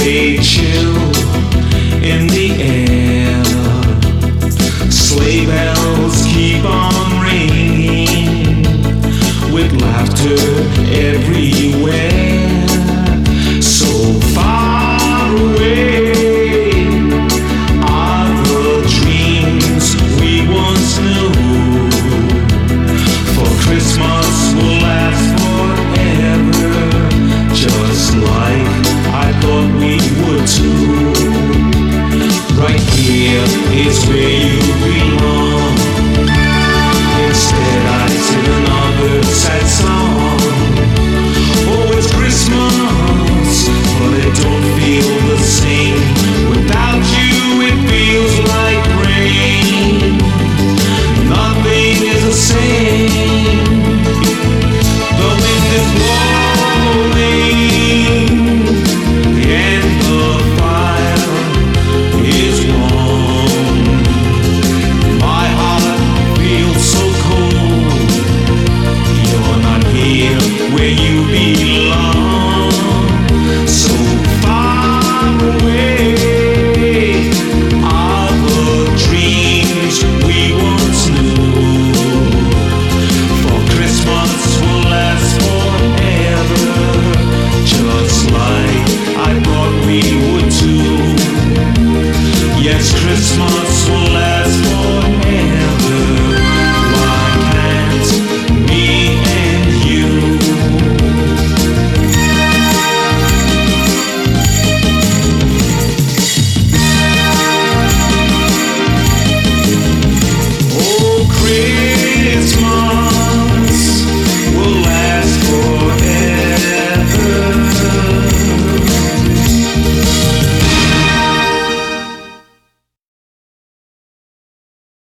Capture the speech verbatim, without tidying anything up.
a chill in the air. Sleigh bells keep on ringing with laughter everywhere. So far away are the dreams we once knew. For Christmas will last forever, just like I thought we would too. Right here is where you belong. Instead I sing another sad song. Oh, it's Christmas, but it don't feel the same. Without you it feels like rain. Nothing is the same. The wind is blowing and the fire is warm. My heart feels so cold. You're not here where you belong. So far away are the dreams we once knew. For Christmas will last forever, just like I thought we would too. Yes, Christmas will last forever. Why can't me and you? Oh, Christmas will last forever.